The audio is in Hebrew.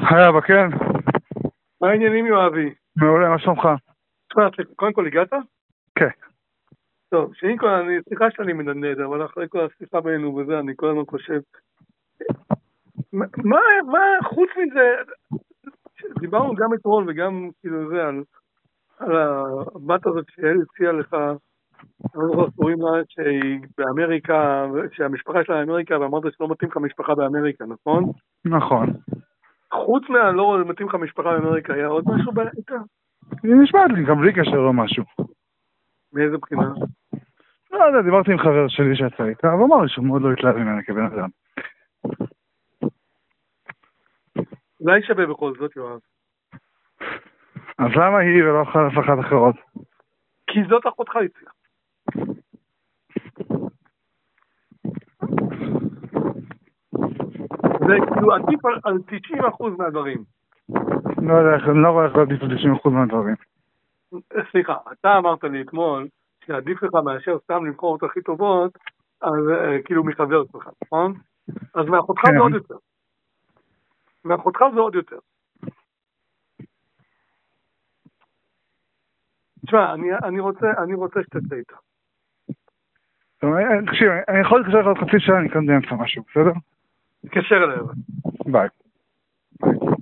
היי אבא, כן? מה העניינים יואבי? מעולה, מה שלומך? תשמע, קודם כל הגעת? כן. טוב, שאם כל, סליחה שאני מנדנד, אבל אחרי כל השיחה בינינו וזה, אני כל הזמן חושב, מה חוץ מזה, דיברנו גם אתמול וגם כאילו זה, על הבת הזאת שיעל הציעה לך, אני לא זוכר קוראים לה, שהיא באמריקה, שהמשפחה שלה באמריקה, ואמרת שלא מתאים לך משפחה באמריקה, נכון? נכון. חוץ מהלא מתאים לך משפחה באמריקה, היה עוד משהו באמריקה? היא נשמעת לי גם בלי קשר או משהו. מאיזה בחינה? לא יודע, דיברתי עם חבר שלי שיצא איתה, והוא אמר לי שהוא מאוד לא התלהב ממנה כבן אדם. אולי שווה בכל זאת, יואב. אז למה היא ולא אף אחת אחרות? כי זאת אחותך הציעה. זה כאילו עדיף על 90% מהדברים. לא יודע, אני לא רואה איך להעדיף על 90% מהדברים. סליחה, אתה אמרת לי אתמול שעדיף לך מאשר סתם לבחור את הכי טובות, אז כאילו מחבר שלך, נכון? אז מאחותך כן. זה עוד יותר. מאחותך זה עוד יותר. תשמע, אני רוצה שתצא איתה. תקשיב, אני יכול להתקשר לך עוד חצי שעה, אני כאן באמצע משהו, בסדר? תתקשר אליי. ביי.